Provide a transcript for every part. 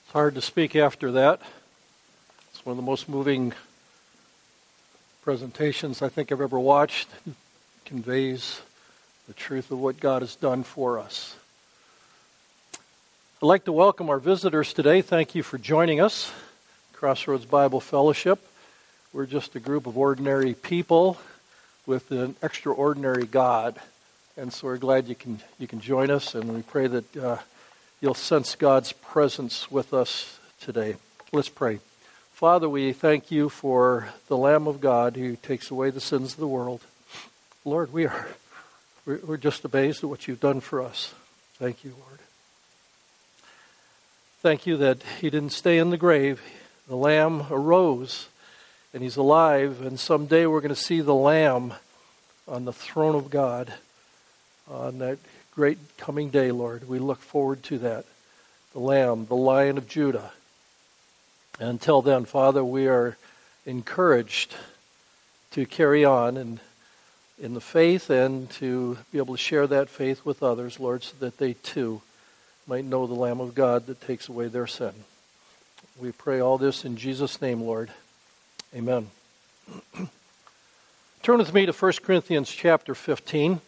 It's hard to speak after that. It's one of the most moving presentations I think I've ever watched. It conveys the truth of what God has done for us. I'd like to welcome our visitors today. Thank you for joining us, Crossroads Bible Fellowship. We're just a group of ordinary people with an extraordinary God. And so we're glad you can join us, and we pray that you'll sense God's presence with us today. Let's pray. Father, we thank you for the Lamb of God who takes away the sins of the world. Lord, we're just amazed at what you've done for us. Thank you, Lord. Thank you that he didn't stay in the grave. The Lamb arose, and he's alive, and someday we're going to see the Lamb on the throne of God on that great coming day, Lord. We look forward to that. The Lamb, the Lion of Judah. And until then, Father, we are encouraged to carry on in the faith and to be able to share that faith with others, Lord, so that they too might know the Lamb of God that takes away their sin. We pray all this in Jesus' name, Lord. Amen. Turn with me to 1 Corinthians chapter 15.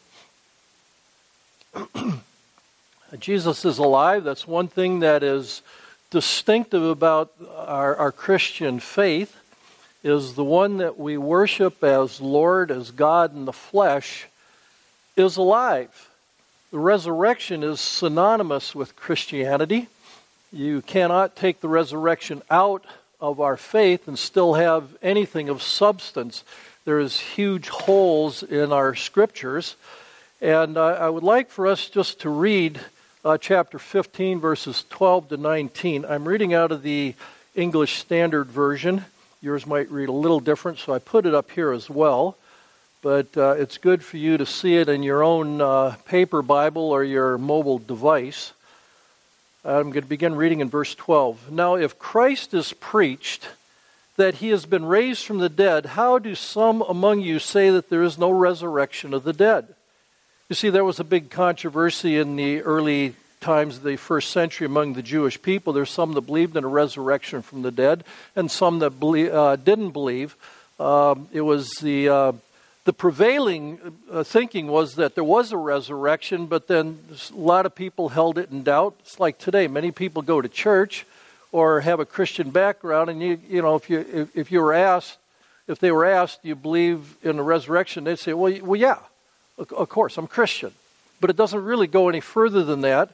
Jesus is alive. That's one thing that is distinctive about our Christian faith, is the one that we worship as Lord, as God in the flesh, is alive. The resurrection is synonymous with Christianity. You cannot take the resurrection out of our faith and still have anything of substance. There's huge holes in our scriptures. And I would like for us just to read chapter 15, verses 12 to 19. I'm reading out of the English Standard Version. Yours might read a little different, so I put it up here as well. But it's good for you to see it in your own paper Bible or your mobile device. I'm going to begin reading in verse 12. Now, if Christ is preached that he has been raised from the dead, how do some among you say that there is no resurrection of the dead? You see, there was a big controversy in the early times of the first century among the Jewish people. There's some that believed in a resurrection from the dead, and some that didn't believe. It was the prevailing thinking was that there was a resurrection, but then a lot of people held it in doubt. It's like today, many people go to church or have a Christian background, and you know, if they were asked, do you believe in the resurrection? They'd say, well, yeah. Of course, I'm Christian. But it doesn't really go any further than that.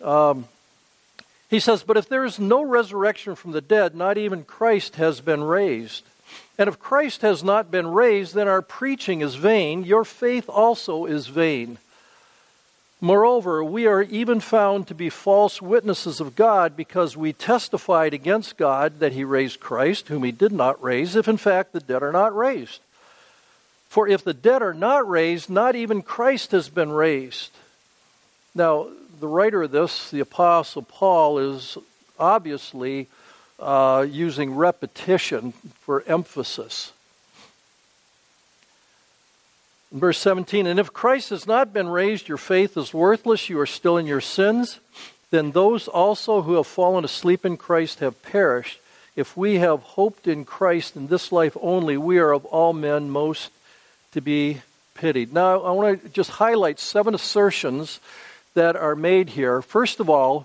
He says, but if there is no resurrection from the dead, not even Christ has been raised. And if Christ has not been raised, then our preaching is vain. Your faith also is vain. Moreover, we are even found to be false witnesses of God, because we testified against God that he raised Christ, whom he did not raise, if in fact the dead are not raised. For if the dead are not raised, not even Christ has been raised. Now, the writer of this, the Apostle Paul, is obviously using repetition for emphasis. In verse 17, and if Christ has not been raised, your faith is worthless, you are still in your sins. Then those also who have fallen asleep in Christ have perished. If we have hoped in Christ in this life only, we are of all men most to be pitied. Now, I want to just highlight 7 assertions that are made here. First of all,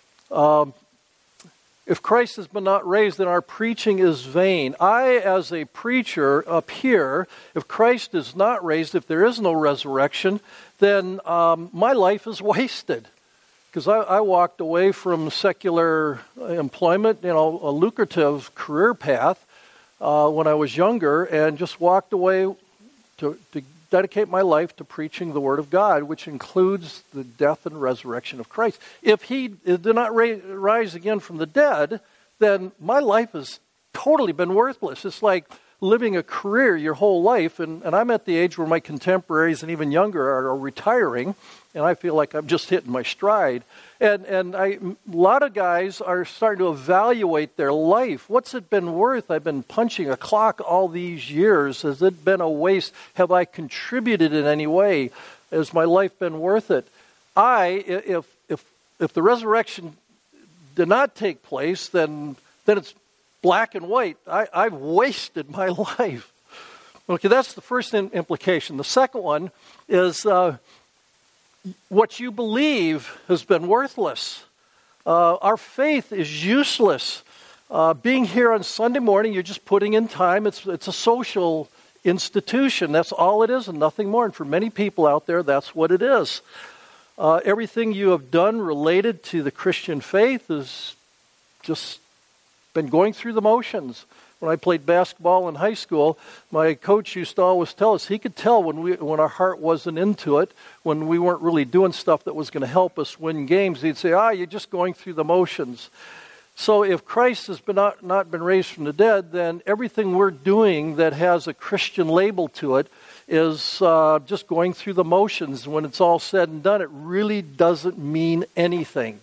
if Christ has been not raised, then our preaching is vain. I, as a preacher up here, if Christ is not raised, if there is no resurrection, then my life is wasted. Because I walked away from secular employment, a lucrative career path when I was younger, and just walked away to dedicate my life to preaching the Word of God, which includes the death and resurrection of Christ. If he did not rise again from the dead, then my life has totally been worthless. It's like living a career your whole life, and I'm at the age where my contemporaries and even younger are retiring, and I feel like I'm just hitting my stride. And a lot of guys are starting to evaluate their life. What's it been worth? I've been punching a clock all these years. Has it been a waste? Have I contributed in any way? Has my life been worth it? If the resurrection did not take place, then it's black and white. I've wasted my life. Okay, that's the first implication. The second one is what you believe has been worthless. Our faith is useless. Being here on Sunday morning, you're just putting in time. It's a social institution. That's all it is and nothing more. And for many people out there, that's what it is. Everything you have done related to the Christian faith has just been going through the motions. When I played basketball in high school, my coach used to always tell us he could tell when our heart wasn't into it, when we weren't really doing stuff that was going to help us win games. He'd say, you're just going through the motions. So if Christ has not been raised from the dead, then everything we're doing that has a Christian label to it is just going through the motions. When it's all said and done, it really doesn't mean anything.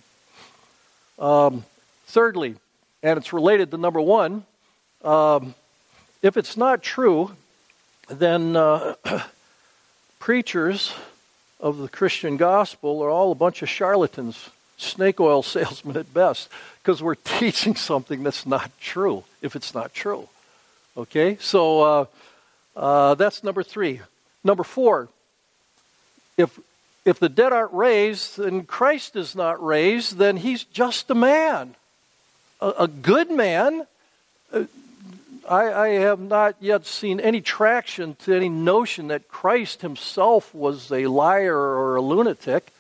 Thirdly, and it's related to number one, if it's not true, then preachers of the Christian gospel are all a bunch of charlatans, snake oil salesmen at best, because we're teaching something that's not true, if it's not true. Okay? So that's number three. Number four, if the dead aren't raised and Christ is not raised, then he's just a man. A good man. I have not yet seen any traction to any notion that Christ himself was a liar or a lunatic.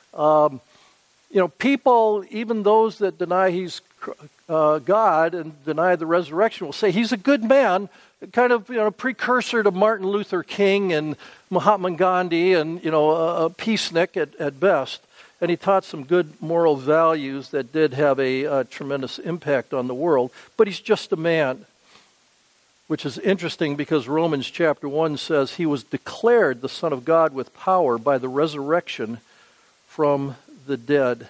People, even those that deny he's God and deny the resurrection, will say he's a good man, kind of precursor to Martin Luther King and Mahatma Gandhi and a peacenik at best. And he taught some good moral values that did have a tremendous impact on the world. But he's just a man, which is interesting because Romans chapter 1 says he was declared the Son of God with power by the resurrection from the dead.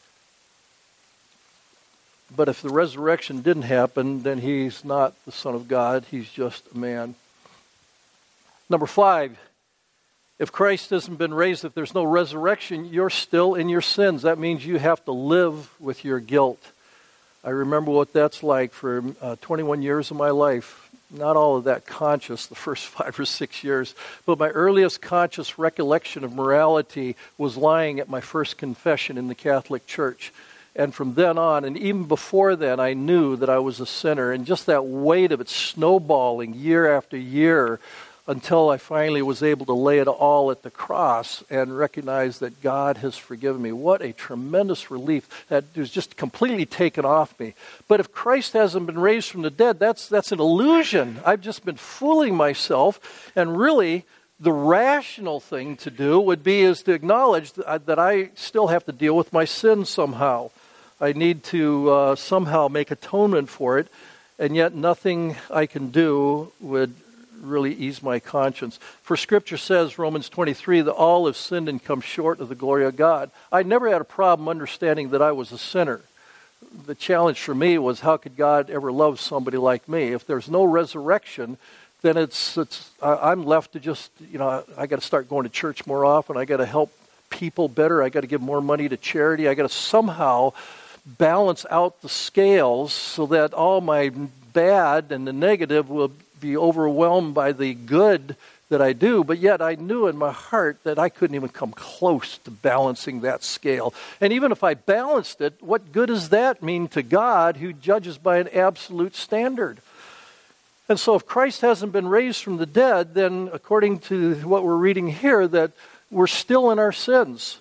But if the resurrection didn't happen, then he's not the Son of God. He's just a man. Number 5, if Christ hasn't been raised, if there's no resurrection, you're still in your sins. That means you have to live with your guilt. I remember what that's like for 21 years of my life. Not all of that conscious the first 5 or 6 years, but my earliest conscious recollection of morality was lying at my first confession in the Catholic Church. And from then on, and even before then, I knew that I was a sinner. And just that weight of it snowballing year after year until I finally was able to lay it all at the cross and recognize that God has forgiven me. What a tremendous relief that was just completely taken off me. But if Christ hasn't been raised from the dead, that's an illusion. I've just been fooling myself. And really, the rational thing to do would be is to acknowledge that I still have to deal with my sin somehow. I need to somehow make atonement for it, and yet nothing I can do would really ease my conscience. For Scripture says, Romans 23, that all have sinned and come short of the glory of God. I never had a problem understanding that I was a sinner. The challenge for me was, how could God ever love somebody like me? If there's no resurrection, then I'm left to just, I got to start going to church more often. I got to help people better. I got to give more money to charity. I got to somehow balance out the scales so that all my bad and the negative will be overwhelmed by the good that I do. But yet I knew in my heart that I couldn't even come close to balancing that scale. And even if I balanced it, what good does that mean to God, who judges by an absolute standard? And so if Christ hasn't been raised from the dead, then according to what we're reading here, that we're still in our sins.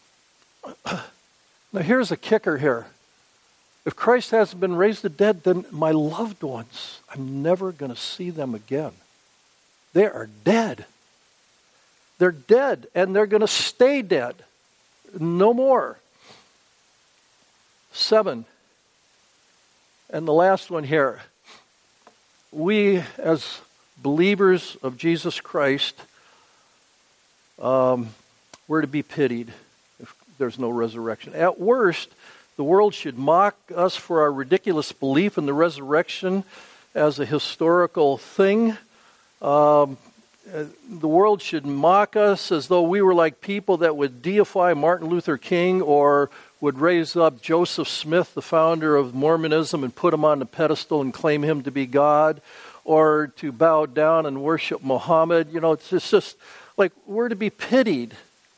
Now here's a kicker here. If Christ hasn't been raised from the dead, then my loved ones, I'm never going to see them again. They are dead. They're dead, and they're going to stay dead. No more. 7. And the last one here. We, as believers of Jesus Christ, we're to be pitied if there's no resurrection. At worst, the world should mock us for our ridiculous belief in the resurrection as a historical thing. The world should mock us as though we were like people that would deify Martin Luther King or would raise up Joseph Smith, the founder of Mormonism, and put him on the pedestal and claim him to be God, or to bow down and worship Muhammad. You know, it's just like we're to be pitied.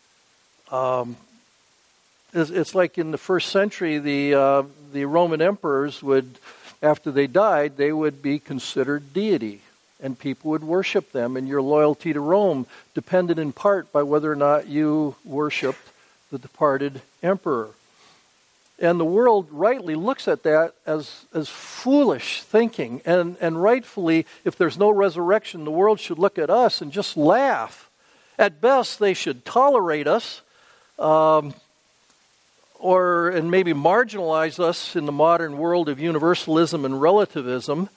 It's like in the first century, the Roman emperors would, after they died, they would be considered deity, and people would worship them, and your loyalty to Rome depended in part by whether or not you worshipped the departed emperor. And the world rightly looks at that as foolish thinking, and rightfully, if there's no resurrection, the world should look at us and just laugh. At best, they should tolerate us, and maybe marginalize us in the modern world of universalism and relativism,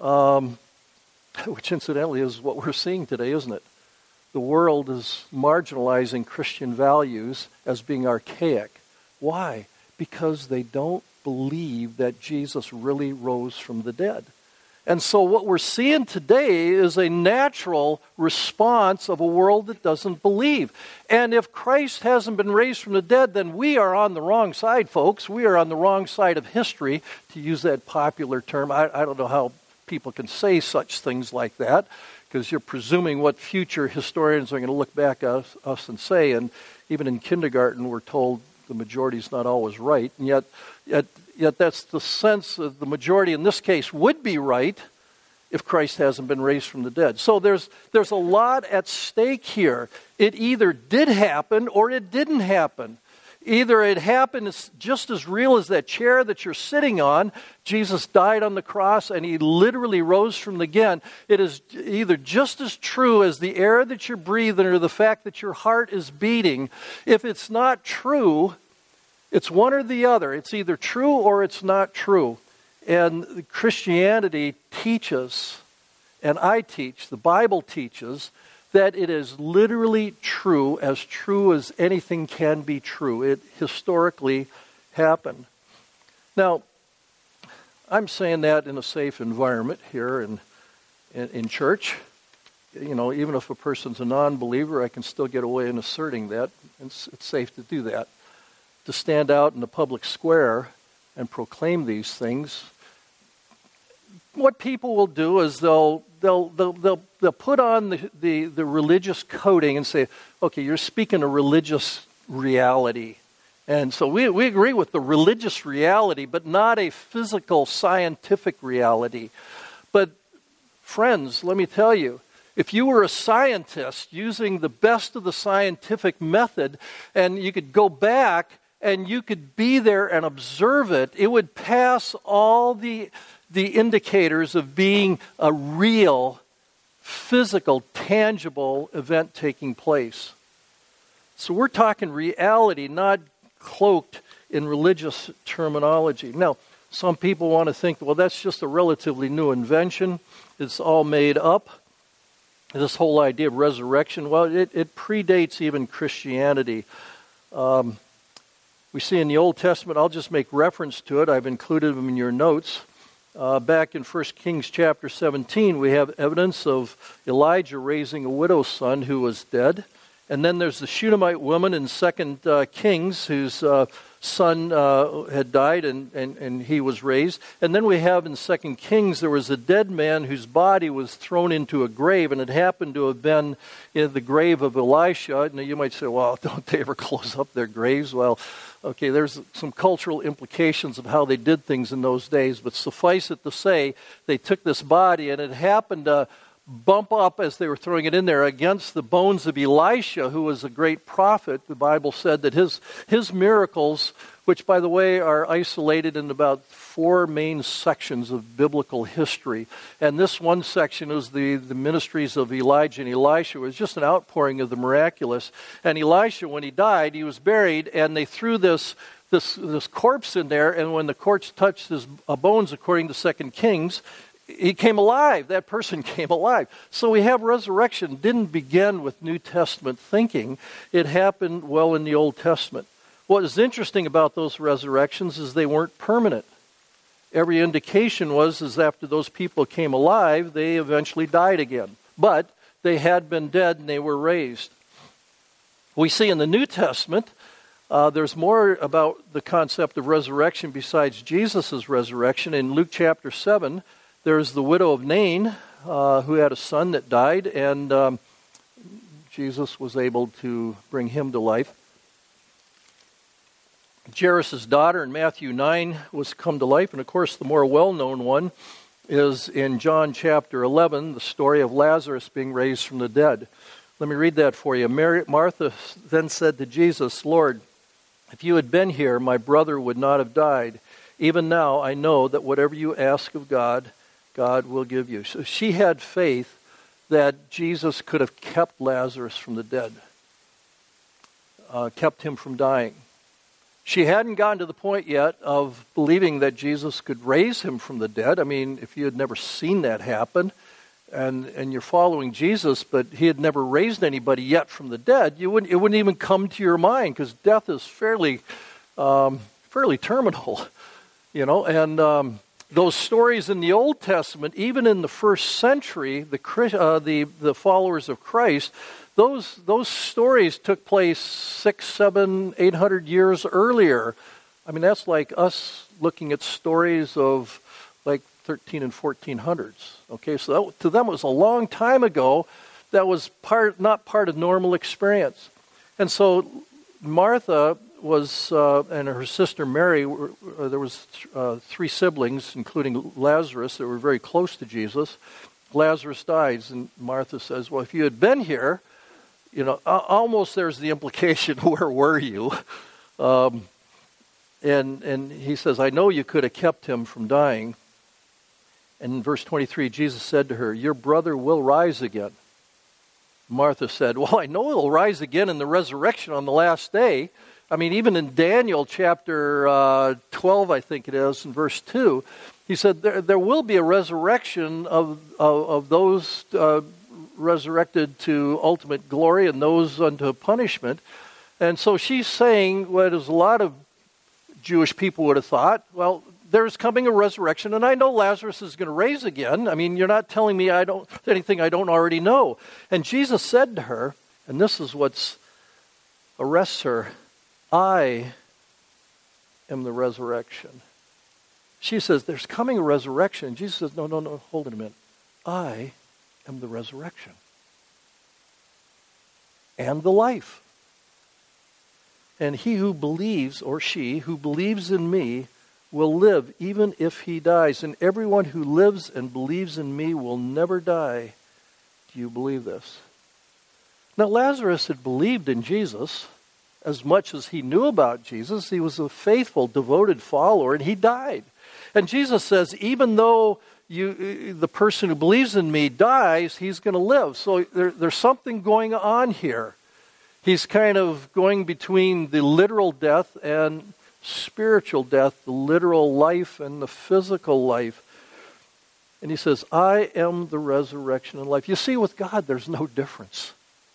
which incidentally is what we're seeing today, isn't it? The world is marginalizing Christian values as being archaic. Why? Because they don't believe that Jesus really rose from the dead. And so what we're seeing today is a natural response of a world that doesn't believe. And if Christ hasn't been raised from the dead, then we are on the wrong side, folks. We are on the wrong side of history, to use that popular term. I don't know how people can say such things like that, because you're presuming what future historians are going to look back at us and say. And even in kindergarten, we're told the majority is not always right. And yet that's the sense of the majority in this case would be right if Christ hasn't been raised from the dead. So there's a lot at stake here. It either did happen or it didn't happen. Either it happened, it's just as real as that chair that you're sitting on. Jesus died on the cross and he literally rose from the dead. It is either just as true as the air that you're breathing or the fact that your heart is beating. If it's not true, it's one or the other. It's either true or it's not true. And Christianity teaches, and I teach, the Bible teaches, that it is literally true as anything can be true. It historically happened. Now, I'm saying that in a safe environment here in church. You know, even if a person's a non-believer, I can still get away in asserting that. It's safe to do that. To stand out in the public square and proclaim these things. What people will do is they'll put on the religious coating and say, okay, you're speaking a religious reality. And so we agree with the religious reality, but not a physical, scientific reality. But friends, let me tell you, if you were a scientist using the best of the scientific method, and you could go back and you could be there and observe it, it would pass all the indicators of being a real, physical, tangible event taking place. So we're talking reality, not cloaked in religious terminology. Now, some people want to think, well, that's just a relatively new invention. It's all made up. This whole idea of resurrection, well, it predates even Christianity. We see in the Old Testament, I'll just make reference to it. I've included them in your notes. Back in 1 Kings chapter 17, we have evidence of Elijah raising a widow's son who was dead. And then there's the Shunammite woman in 2 Kings whose son had died and he was raised. And then we have in 2 Kings, there was a dead man whose body was thrown into a grave, and it happened to have been in the grave of Elisha. Now you might say, well, don't they ever close up their graves? Well, okay, there's some cultural implications of how they did things in those days, but suffice it to say, they took this body and it happened to bump up as they were throwing it in there against the bones of Elisha, who was a great prophet. The Bible said that his miracles, which by the way are isolated in about 4 main sections of biblical history, and this one section is the ministries of Elijah and Elisha. It was just an outpouring of the miraculous. And Elisha, when he died, he was buried, and they threw this corpse in there, and when the corpse touched his bones, according to 2 Kings, he came alive. That person came alive. So we have resurrection. Didn't begin with New Testament thinking. It happened well in the Old Testament. What is interesting about those resurrections is they weren't permanent. Every indication is after those people came alive, they eventually died again. But they had been dead and they were raised. We see in the New Testament, There's more about the concept of resurrection besides Jesus' resurrection. In Luke chapter 7, there's the widow of Nain who had a son that died, and Jesus was able to bring him to life. Jairus' daughter in Matthew 9 was come to life, and of course the more well-known one is in John chapter 11, the story of Lazarus being raised from the dead. Let me read that for you. Martha then said to Jesus, "Lord, if you had been here, my brother would not have died. Even now I know that whatever you ask of God, God will give you." So she had faith that Jesus could have kept Lazarus from the dead, kept him from dying. She hadn't gotten to the point yet of believing that Jesus could raise him from the dead. I mean, if you had never seen that happen, and you're following Jesus, but he had never raised anybody yet from the dead, it wouldn't even come to your mind, because death is fairly terminal, And those stories in the Old Testament, even in the first century, the followers of Christ, those stories took place 600, 700, 800 years earlier. I mean, that's like us looking at stories of like 13 and 1400s. Okay, so to them it was a long time ago. That was not part of normal experience. And so Martha was, and her sister Mary, there was 3 siblings, including Lazarus, that were very close to Jesus. Lazarus dies, and Martha says, "Well, if you had been here," almost there's the implication, "Where were you?" And he says, "I know you could have kept him from dying." And in verse 23, Jesus said to her, "Your brother will rise again." Martha said, "Well, I know he'll rise again in the resurrection on the last day." I mean, even in Daniel chapter 12, I think it is, in verse 2, he said there will be a resurrection of those resurrected to ultimate glory and those unto punishment. And so she's saying what a lot of Jewish people would have thought, well, there's coming a resurrection, and I know Lazarus is going to raise again. I mean, you're not telling me anything I don't already know. And Jesus said to her, and this is what arrests her, "I am the resurrection." She says, "There's coming a resurrection." Jesus says, no, hold it a minute. "I am the resurrection and the life. And he who believes," or she, "who believes in me will live even if he dies. And everyone who lives and believes in me will never die." Do you believe this? Now, Lazarus had believed in Jesus as much as he knew about Jesus. He was a faithful, devoted follower, and he died. And Jesus says, even though the person who believes in me dies, he's going to live. So there's something going on here. He's kind of going between the literal death and spiritual death, the literal life and the physical life. And he says, "I am the resurrection and life." You see, with God, there's no difference.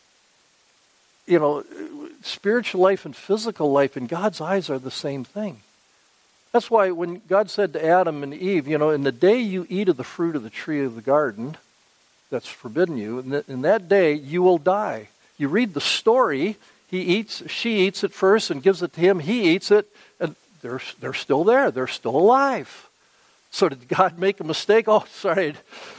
Spiritual life and physical life in God's eyes are the same thing. That's why when God said to Adam and Eve, "In the day you eat of the fruit of the tree of the garden, that's forbidden you, in that day you will die." You read the story, she eats it first and gives it to him, he eats it, and they're still there, they're still alive. So did God make a mistake? "Oh, sorry,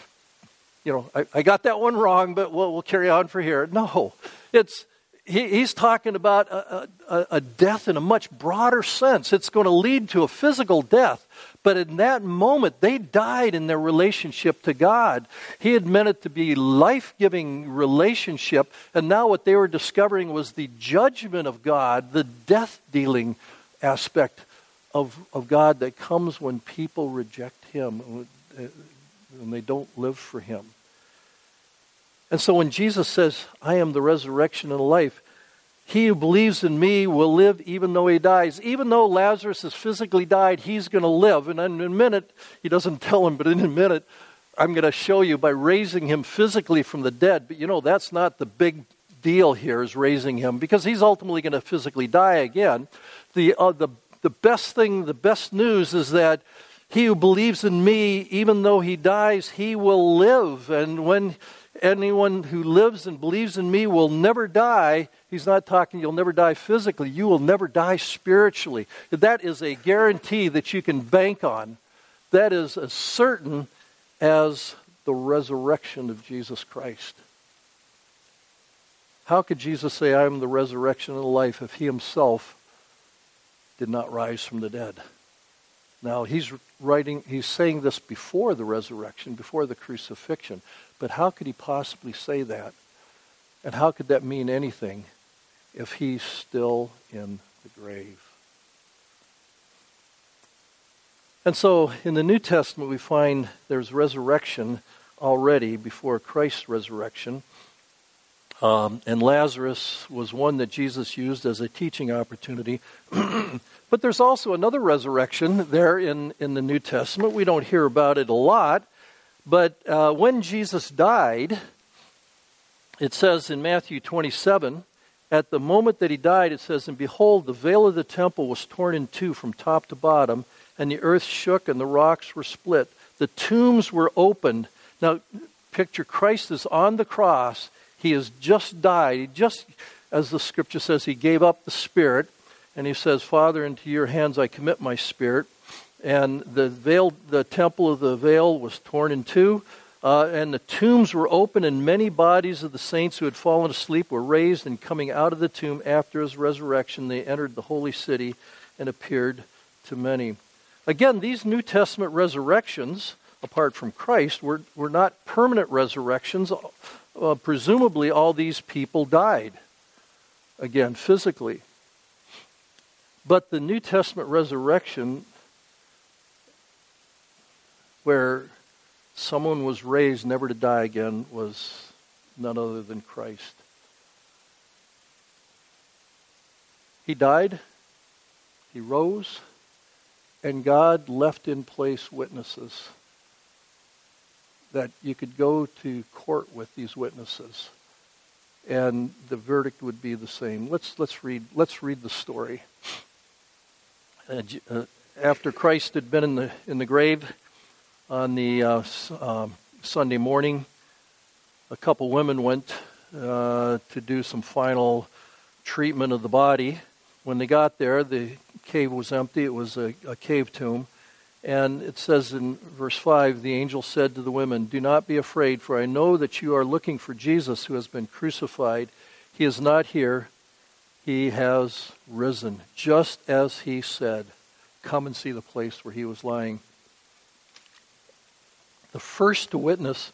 I got that one wrong, but we'll carry on for here." No, he's talking about a death in a much broader sense. It's going to lead to a physical death. But in that moment, they died in their relationship to God. He had meant it to be life-giving relationship. And now what they were discovering was the judgment of God, the death-dealing aspect of God that comes when people reject him, when they don't live for him. And so when Jesus says, "I am the resurrection and the life," he who believes in me will live even though he dies. Even though Lazarus has physically died, he's going to live. And in a minute, he doesn't tell him, but in a minute, I'm going to show you by raising him physically from the dead. But that's not the big deal here, is raising him, because he's ultimately going to physically die again. The best thing, the best news is that he who believes in me, even though he dies, he will live. And when anyone who lives and believes in me will never die. He's not talking you'll never die physically. You will never die spiritually. That is a guarantee that you can bank on. That is as certain as the resurrection of Jesus Christ. How could Jesus say, I am the resurrection and the life, if he himself did not rise from the dead? Now, he's saying this before the resurrection, before the crucifixion. But how could he possibly say that? And how could that mean anything if he's still in the grave? And so, in the New Testament, we find there's resurrection already before Christ's resurrection. And Lazarus was one that Jesus used as a teaching opportunity. But there's also another resurrection there in the New Testament. We don't hear about it a lot. But when Jesus died, it says in Matthew 27, at the moment that he died, it says, and behold, the veil of the temple was torn in two from top to bottom, and the earth shook and the rocks were split. The tombs were opened. Now, picture Christ is on the cross. He has just died. He just, as the scripture says, he gave up the spirit. And he says, Father, into your hands I commit my spirit. And the temple of the veil was torn in two. And the tombs were open, and many bodies of the saints who had fallen asleep were raised, and coming out of the tomb after his resurrection, they entered the holy city and appeared to many. Again, these New Testament resurrections, apart from Christ, were not permanent resurrections. Presumably all these people died, again, physically. But the New Testament resurrection, where someone was raised never to die again, was none other than Christ. He died, he rose, and God left in place witnesses that you could go to court with these witnesses, and the verdict would be the same. Let's read the story. After Christ had been in the grave on the Sunday morning, a couple women went to do some final treatment of the body. When they got there, the cave was empty. It was a cave tomb. And it says in verse 5, the angel said to the women, do not be afraid, for I know that you are looking for Jesus who has been crucified. He is not here. He has risen, just as he said. Come and see the place where he was lying. The first to witness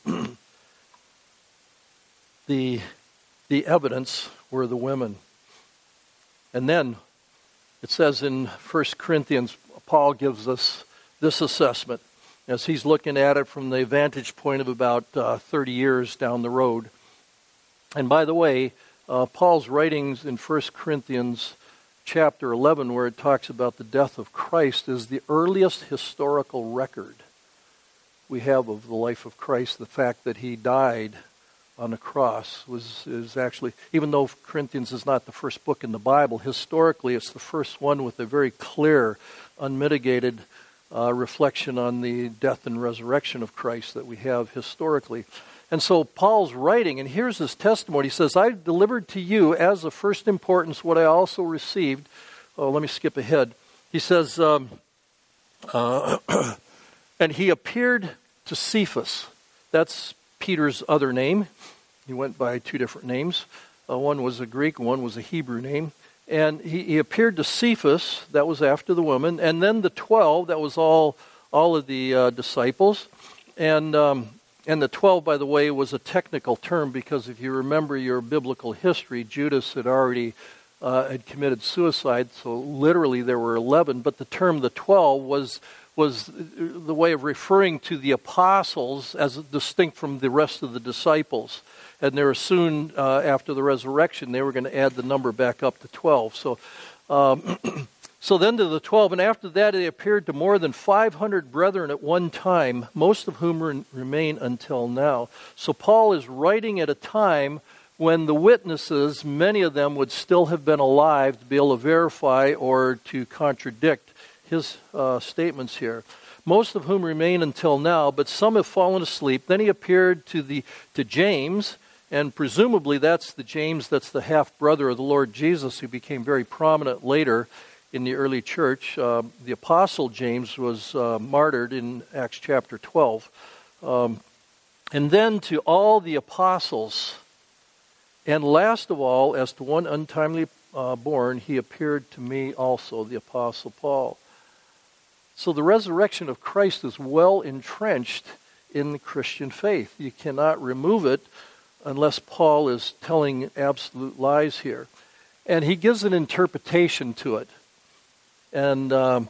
the evidence were the women. And then it says in 1 Corinthians, Paul gives us this assessment as he's looking at it from the vantage point of about 30 years down the road. And by the way, Paul's writings in 1 Corinthians chapter 11, where it talks about the death of Christ, is the earliest historical record we have of the life of Christ. The fact that he died on the cross is actually, even though Corinthians is not the first book in the Bible, historically it's the first one with a very clear, unmitigated reflection on the death and resurrection of Christ that we have historically. And so Paul's writing, and here's his testimony. He says, I delivered to you as of first importance what I also received. Oh, let me skip ahead. He says, and he appeared to Cephas. That's Peter's other name. He went by two different names. One was a Greek, one was a Hebrew name. And he appeared to Cephas, that was after the woman, and then the 12, that was all of the disciples. And the 12, by the way, was a technical term because if you remember your biblical history, Judas had already had committed suicide, so literally there were 11. But the term the 12 was the way of referring to the apostles as distinct from the rest of the disciples. And they were soon, after the resurrection, they were going to add the number back up to 12. So so then to the 12, and after that they appeared to more than 500 brethren at one time, most of whom remain until now. So Paul is writing at a time when the witnesses, many of them would still have been alive to be able to verify or to contradict his statements here. Most of whom remain until now, but some have fallen asleep. Then he appeared to James, and presumably that's the James that's the half-brother of the Lord Jesus, who became very prominent later in the early church. The apostle James was martyred in Acts chapter 12. And then to all the apostles, and last of all, as to one untimely born, he appeared to me also, the apostle Paul. So the resurrection of Christ is well entrenched in the Christian faith. You cannot remove it unless Paul is telling absolute lies here. And he gives an interpretation to it. And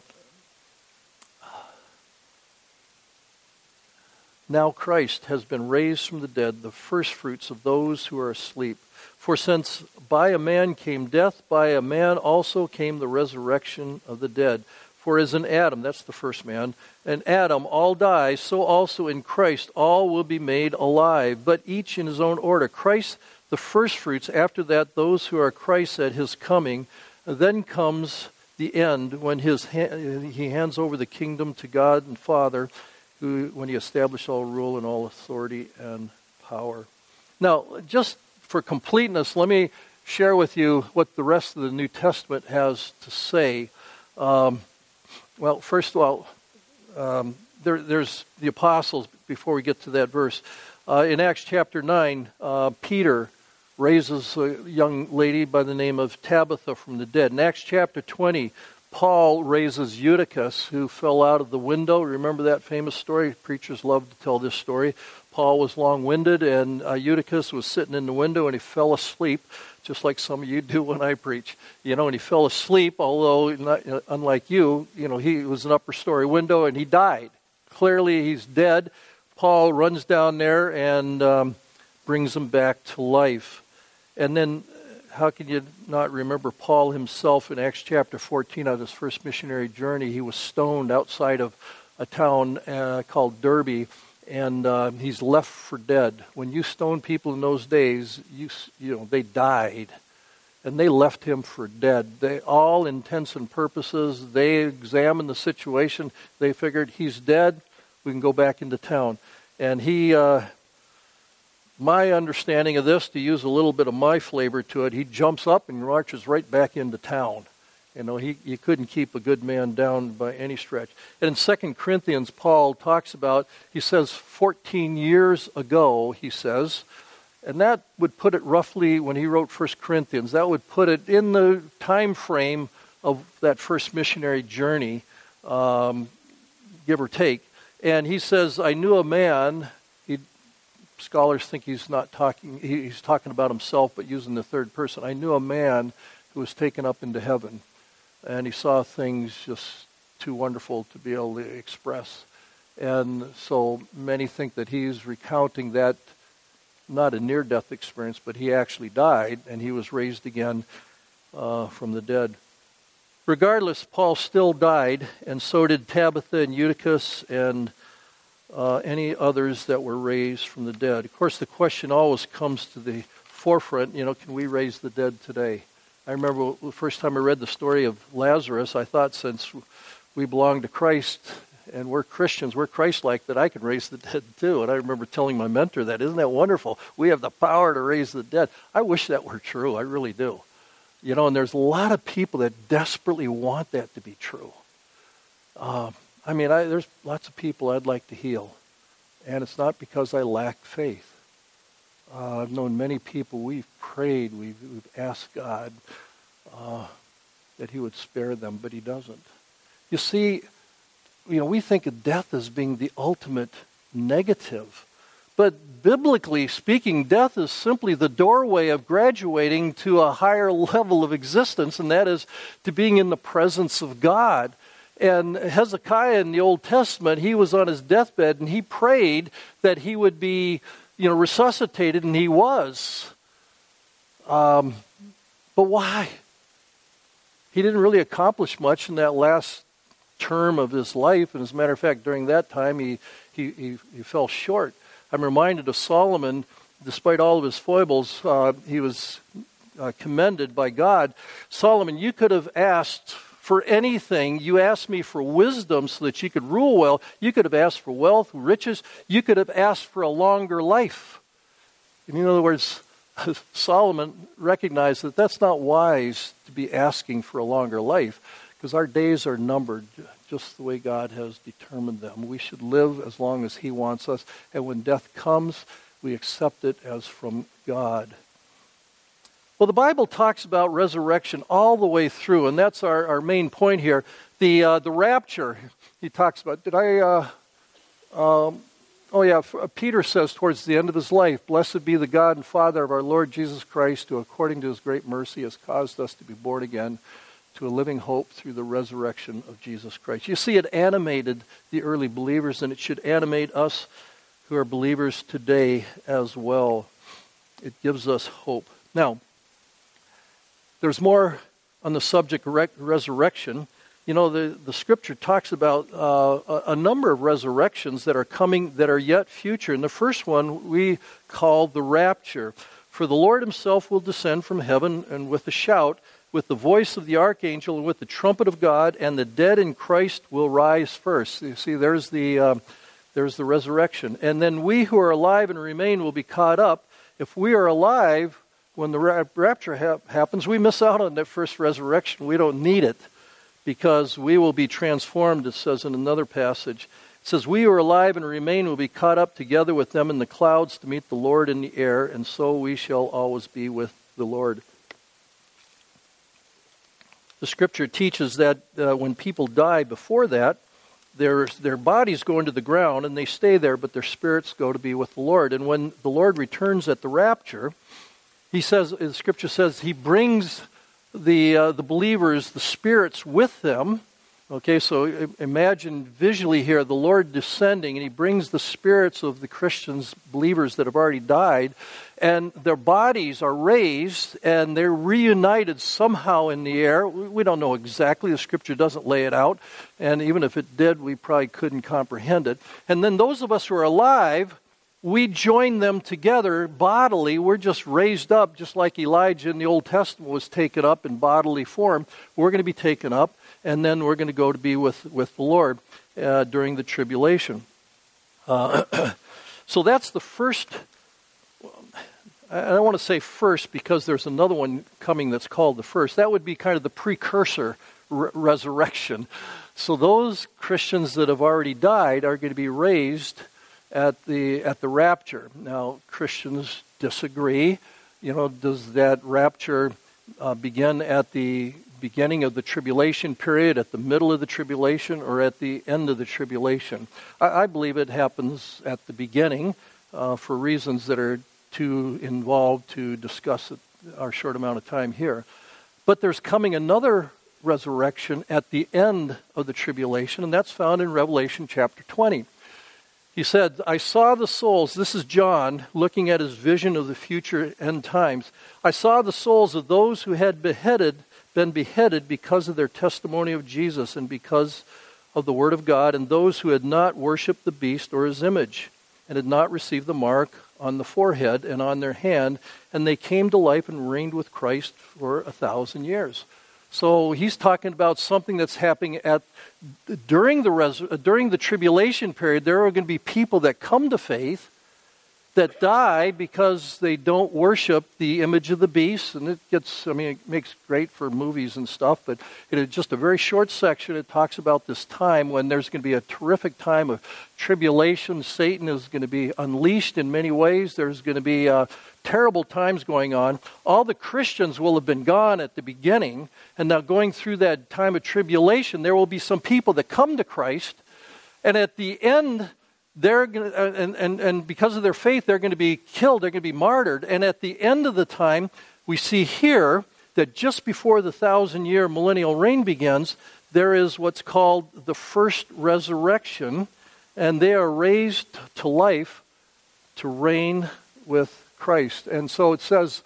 now Christ has been raised from the dead, the firstfruits of those who are asleep. For since by a man came death, by a man also came the resurrection of the dead. For as in Adam, that's the first man, and Adam all die, so also in Christ all will be made alive, but each in his own order. Christ the firstfruits, after that those who are Christ at his coming. Then comes the end when he hands over the kingdom to God and Father, when he established all rule and all authority and power. Now, just for completeness, let me share with you what the rest of the New Testament has to say. Well, first of all, there's the apostles, before we get to that verse. In Acts chapter 9, Peter raises a young lady by the name of Tabitha from the dead. In Acts chapter 20, Paul raises Eutychus, who fell out of the window. Remember that famous story? Preachers love to tell this story. Paul was long-winded, and Eutychus was sitting in the window, and he fell asleep, just like some of you do when I preach. And he fell asleep, although, unlike you, he was an upper story window, and he died. Clearly, he's dead. Paul runs down there and brings him back to life. And then, how can you not remember Paul himself in Acts chapter 14 on his first missionary journey? He was stoned outside of a town called Derbe, and he's left for dead. When you stone people in those days, they died, and they left him for dead. They, all intents and purposes, they examined the situation. They figured he's dead. We can go back into town. And he, my understanding of this, to use a little bit of my flavor to it, he jumps up and marches right back into town. You couldn't keep a good man down by any stretch. And in 2 Corinthians, Paul talks about, he says 14 years ago, he says, and that would put it roughly, when he wrote 1 Corinthians, that would put it in the time frame of that first missionary journey, give or take. And he says, I knew a man, scholars think he's talking about himself, but using the third person. I knew a man who was taken up into heaven. And he saw things just too wonderful to be able to express. And so many think that he's recounting that, not a near-death experience, but he actually died, and he was raised again from the dead. Regardless, Paul still died, and so did Tabitha and Eutychus and any others that were raised from the dead. Of course, the question always comes to the forefront, can we raise the dead today? I remember the first time I read the story of Lazarus, I thought, since we belong to Christ and we're Christians, we're Christ-like, that I can raise the dead too. And I remember telling my mentor that. Isn't that wonderful? We have the power to raise the dead. I wish that were true. I really do. And there's a lot of people that desperately want that to be true. There's lots of people I'd like to heal. And it's not because I lack faith. I've known many people, we've prayed, we've asked God that he would spare them, but he doesn't. You see, we think of death as being the ultimate negative. But biblically speaking, death is simply the doorway of graduating to a higher level of existence, and that is to being in the presence of God. And Hezekiah in the Old Testament, he was on his deathbed, and he prayed that he would be resuscitated, and he was. But why? He didn't really accomplish much in that last term of his life. And as a matter of fact, during that time, he fell short. I'm reminded of Solomon. Despite all of his foibles, he was commended by God. Solomon, you could have asked for anything. You asked me for wisdom so that you could rule well. You could have asked for wealth, riches. You could have asked for a longer life. In other words, Solomon recognized that that's not wise to be asking for a longer life, because our days are numbered just the way God has determined them. We should live as long as He wants us, and when death comes, we accept it as from God. Well, the Bible talks about resurrection all the way through, and that's our main point here. The rapture, he talks about. Peter says towards the end of his life, "Blessed be the God and Father of our Lord Jesus Christ, who according to His great mercy has caused us to be born again to a living hope through the resurrection of Jesus Christ." You see, it animated the early believers, and it should animate us who are believers today as well. It gives us hope. Now, there's more on the subject of resurrection. The Scripture talks about a number of resurrections that are coming, that are yet future. And the first one we call the rapture. "For the Lord Himself will descend from heaven, and with a shout, with the voice of the archangel, and with the trumpet of God, and the dead in Christ will rise first." You see, there's the resurrection. "And then we who are alive and remain will be caught up." If we are alive when the rapture happens, we miss out on that first resurrection. We don't need it, because we will be transformed, it says in another passage. It says, "We who are alive and remain will be caught up together with them in the clouds to meet the Lord in the air, and so we shall always be with the Lord." The Scripture teaches that when people die before that, their bodies go into the ground and they stay there, but their spirits go to be with the Lord. And when the Lord returns at the rapture, the Scripture says He brings the believers, the spirits, with them. Okay, so imagine visually here the Lord descending, and He brings the spirits of the Christians, believers that have already died, and their bodies are raised, and they're reunited somehow in the air. We don't know exactly. The Scripture doesn't lay it out, and even if it did, we probably couldn't comprehend it. And then those of us who are alive, we join them together bodily. We're just raised up, just like Elijah in the Old Testament was taken up in bodily form. We're going to be taken up, and then we're going to go to be with the Lord during the tribulation. So that's the first. I don't want to say first, because there's another one coming that's called the first. That would be kind of the precursor resurrection. So those Christians that have already died are going to be raised at the rapture. Now, Christians disagree. Does that rapture begin at the beginning of the tribulation period, at the middle of the tribulation, or at the end of the tribulation? I believe it happens at the beginning for reasons that are too involved to discuss at our short amount of time here. But there's coming another resurrection at the end of the tribulation, and that's found in Revelation chapter 20. He said, "I saw the souls," this is John looking at his vision of the future end times. "I saw the souls of those who had been beheaded because of their testimony of Jesus and because of the word of God, and those who had not worshipped the beast or his image, and had not received the mark on the forehead and on their hand, and they came to life and reigned with Christ for 1,000 years." So he's talking about something that's happening during the tribulation period. There are going to be people that come to faith that die because they don't worship the image of the beast. And it makes great for movies and stuff, but in just a very short section, it talks about this time when there's going to be a terrific time of tribulation. Satan is going to be unleashed in many ways. There's going to be terrible times going on. All the Christians will have been gone at the beginning, and now going through that time of tribulation, there will be some people that come to Christ, and at the end, they're going to, and because of their faith, they're going to be killed. They're going to be martyred. And at the end of the time, we see here that just before the 1,000-year millennial reign begins, there is what's called the first resurrection, and they are raised to life to reign with Christ. And so it says,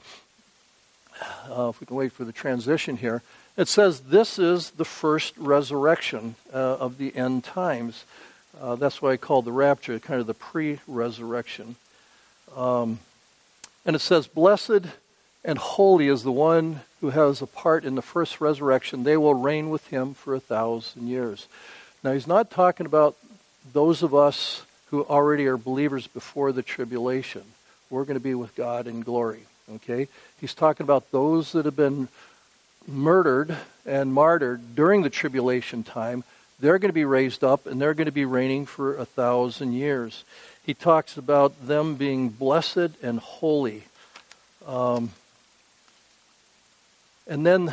if we can wait for the transition here, it says this is the first resurrection of the end times. That's why I call the rapture kind of the pre-resurrection. And it says, "Blessed and holy is the one who has a part in the first resurrection. They will reign with him for 1,000 years. Now, he's not talking about those of us who already are believers before the tribulation. We're going to be with God in glory, okay? He's talking about those that have been murdered and martyred during the tribulation time. They're going to be raised up, and they're going to be reigning for 1,000 years. He talks about them being blessed and holy. And then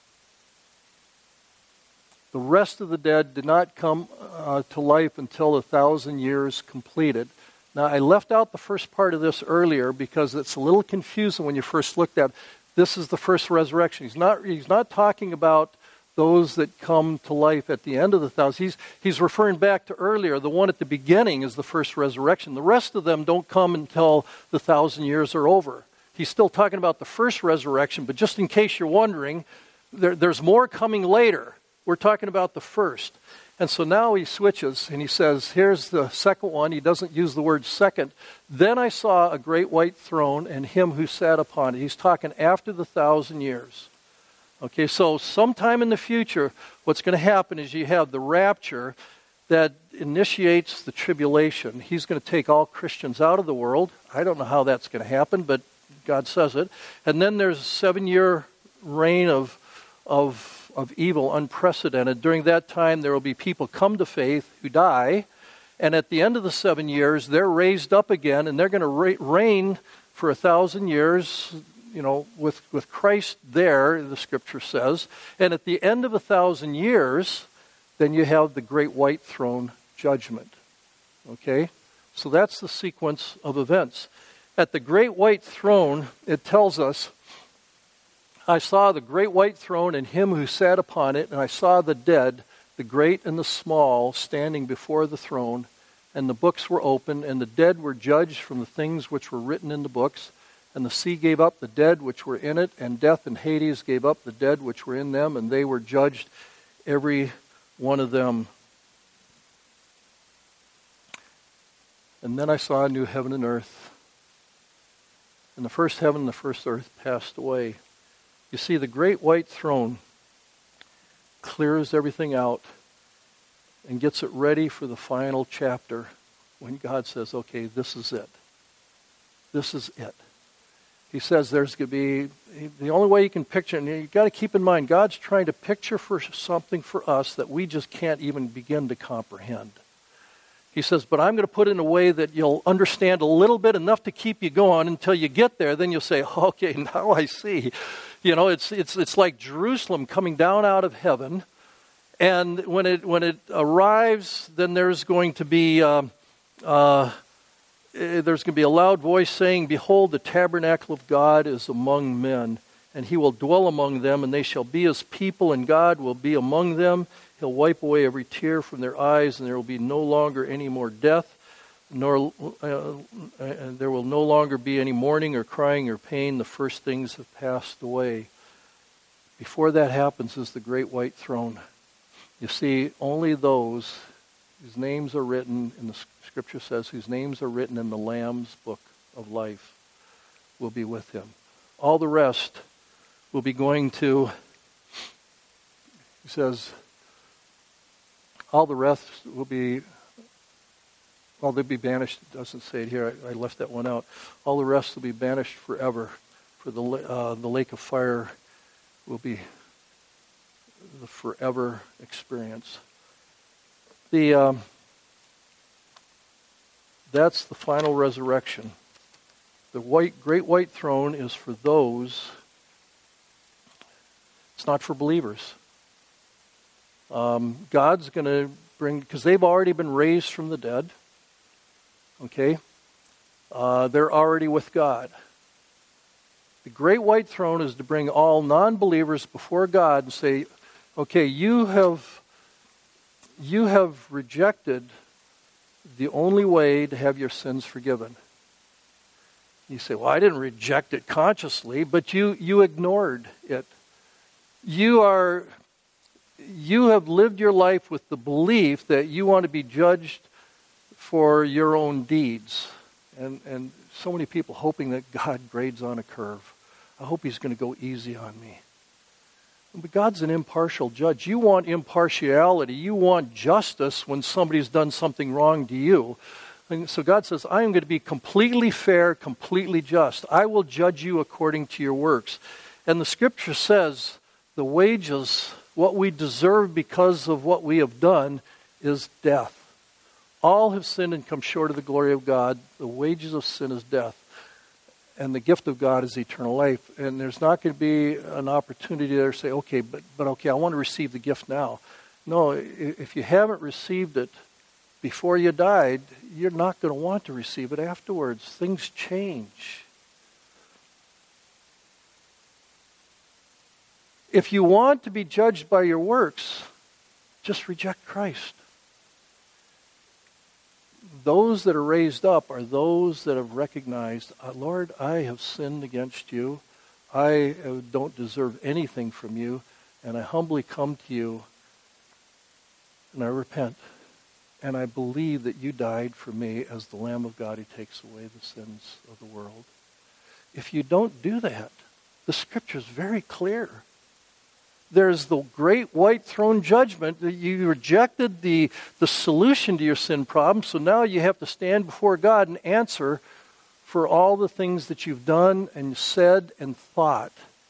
the rest of the dead did not come to life until 1,000 years completed. Now, I left out the first part of this earlier because it's a little confusing when you first looked at it. This is the first resurrection. He's not talking about those that come to life at the end of the 1,000. He's referring back to earlier. The one at the beginning is the first resurrection. The rest of them don't come until the 1,000 years are over. He's still talking about the first resurrection, but just in case you're wondering, there's more coming later. We're talking about the first. And so now he switches and he says, here's the second one. He doesn't use the word second. Then I saw a great white throne and him who sat upon it. He's talking after the 1,000 years. Okay, so sometime in the future, what's going to happen is you have the rapture that initiates the tribulation. He's going to take all Christians out of the world. I don't know how that's going to happen, but God says it. And then there's a 7-year reign of evil, unprecedented. During that time, there will be people come to faith who die. And at the end of the 7 years, they're raised up again, and they're going to reign for 1,000 years, with Christ there, the Scripture says. And at the end of 1,000 years, then you have the great white throne judgment. Okay? So that's the sequence of events. At the great white throne, it tells us, I saw the great white throne and him who sat upon it, and I saw the dead, the great and the small, standing before the throne, and the books were opened, and the dead were judged from the things which were written in the books. And the sea gave up the dead which were in it, and death and Hades gave up the dead which were in them, and they were judged, every one of them. And then I saw a new heaven and earth. And the first heaven and the first earth passed away. You see, the great white throne clears everything out and gets it ready for the final chapter when God says, okay, this is it. This is it. He says there's going to be, the only way you can picture, and you've got to keep in mind, God's trying to picture for something for us that we just can't even begin to comprehend. He says, but I'm going to put it in a way that you'll understand a little bit, enough to keep you going until you get there. Then you'll say, okay, now I see. It's like Jerusalem coming down out of heaven. And when it arrives, then there's going to be a loud voice saying, behold, the tabernacle of God is among men, and he will dwell among them, and they shall be his people, and God will be among them. He'll wipe away every tear from their eyes, and there will be no longer any more death, nor there will no longer be any mourning or crying or pain. The first things have passed away. Before that happens is the great white throne. You see, only those whose names are written, in the Scripture says, whose names are written in the Lamb's book of life will be with him. All the rest will be going to, he says, all the rest will be, well, they'll be banished. It doesn't say it here. I left that one out. All the rest will be banished forever. For the lake of fire will be the forever experience. That's the final resurrection. The great white throne is for those. It's not for believers. God's going to bring, because they've already been raised from the dead. Okay? They're already with God. The great white throne is to bring all non-believers before God and say, okay, you have rejected the only way to have your sins forgiven. You say, well, I didn't reject it consciously, but you ignored it. You have lived your life with the belief that you want to be judged for your own deeds. And so many people hoping that God grades on a curve. I hope he's going to go easy on me. But God's an impartial judge. You want impartiality. You want justice when somebody's done something wrong to you. And so God says, I am going to be completely fair, completely just. I will judge you according to your works. And the scripture says the wages, what we deserve because of what we have done, is death. All have sinned and come short of the glory of God. The wages of sin is death. And the gift of God is eternal life. And there's not going to be an opportunity there to say, okay, but okay, I want to receive the gift now. No, if you haven't received it before you died, you're not going to want to receive it afterwards. Things change. If you want to be judged by your works, just reject Christ. Those that are raised up are those that have recognized, Lord, I have sinned against you. I don't deserve anything from you. And I humbly come to you and I repent. And I believe that you died for me as the Lamb of God who takes away the sins of the world. If you don't do that, the scripture is very clear. There's the great white throne judgment that you rejected the solution to your sin problem, so now you have to stand before God and answer for all the things that you've done and said and thought.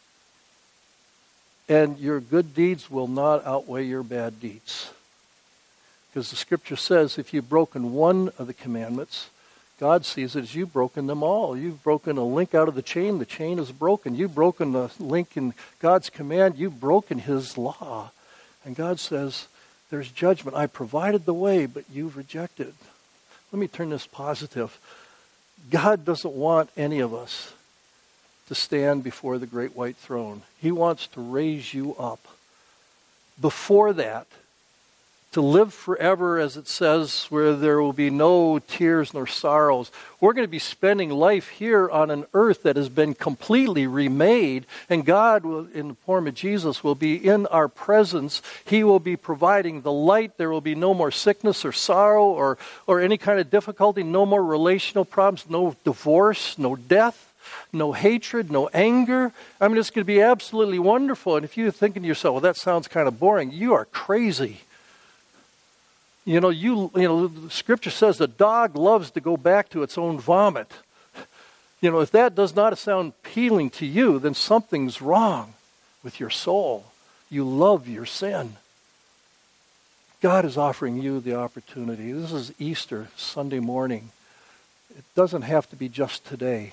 And your good deeds will not outweigh your bad deeds. Because the scripture says if you've broken one of the commandments, God sees it as you've broken them all. You've broken a link out of the chain is broken. You've broken the link in God's command, you've broken his law. And God says, there's judgment. I provided the way, but you've rejected. Let me turn this positive. God doesn't want any of us to stand before the great white throne. He wants to raise you up. Before that, to live forever, as it says, where there will be no tears nor sorrows. We're going to be spending life here on an earth that has been completely remade, and God, will, in the form of Jesus, will be in our presence. He will be providing the light. There will be no more sickness or sorrow or any kind of difficulty, no more relational problems, no divorce, no death, no hatred, no anger. I mean, it's going to be absolutely wonderful. And if you're thinking to yourself, well, that sounds kind of boring, you are crazy. You know, the scripture says the dog loves to go back to its own vomit. You know, if that does not sound appealing to you, then something's wrong with your soul. You love your sin. God is offering you the opportunity. This is Easter, Sunday morning. It doesn't have to be just today.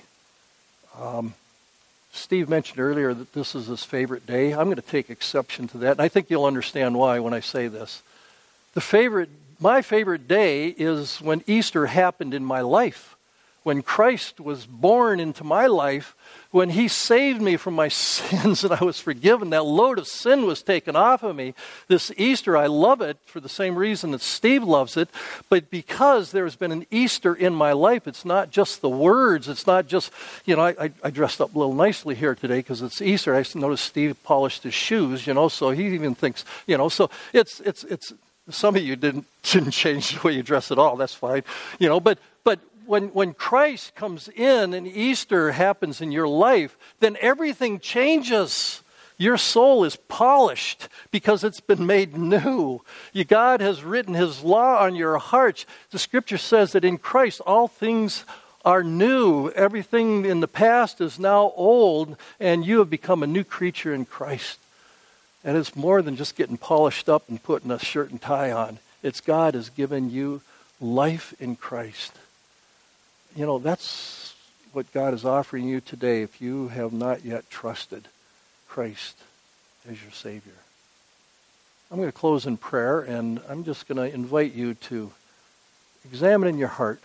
Steve mentioned earlier that this is his favorite day. I'm going to take exception to that, and I think you'll understand why when I say this. My favorite day is when Easter happened in my life, when Christ was born into my life, when he saved me from my sins and I was forgiven. That load of sin was taken off of me. This Easter, I love it for the same reason that Steve loves it, but because there's been an Easter in my life, it's not just the words. It's not just, I dressed up a little nicely here today because it's Easter. I noticed Steve polished his shoes, so he even thinks, so it's some of you didn't change the way you dress at all. That's fine. But when Christ comes in and Easter happens in your life, then everything changes. Your soul is polished because it's been made new. God has written his law on your hearts. The scripture says that in Christ all things are new. Everything in the past is now old, and you have become a new creature in Christ. And it's more than just getting polished up and putting a shirt and tie on. It's God has given you life in Christ. That's what God is offering you today if you have not yet trusted Christ as your Savior. I'm going to close in prayer, and I'm just going to invite you to examine in your heart.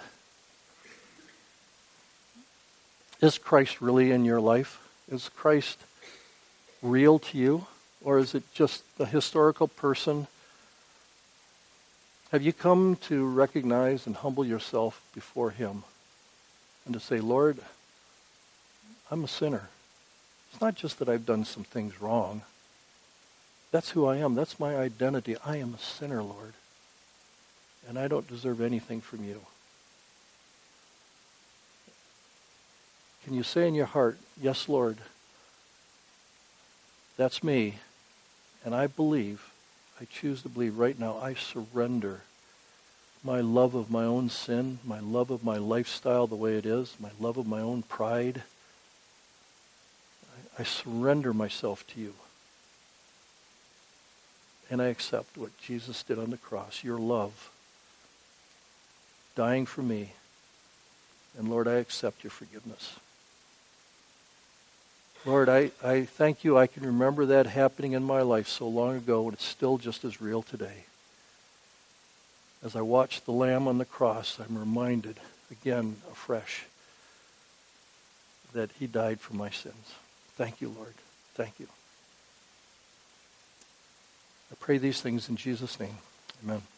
Is Christ really in your life? Is Christ real to you? Or is it just a historical person? Have you come to recognize and humble yourself before him and to say, Lord, I'm a sinner. It's not just that I've done some things wrong. That's who I am. That's my identity. I am a sinner, Lord. And I don't deserve anything from you. Can you say in your heart, yes, Lord, That's me. And I choose to believe right now, I surrender my love of my own sin, my love of my lifestyle the way it is, my love of my own pride. I surrender myself to you. And I accept what Jesus did on the cross, your love, dying for me. And Lord, I accept your forgiveness. Lord, I thank you. I can remember that happening in my life so long ago, and it's still just as real today. As I watch the Lamb on the cross, I'm reminded again afresh that he died for my sins. Thank you, Lord. Thank you. I pray these things in Jesus' name. Amen.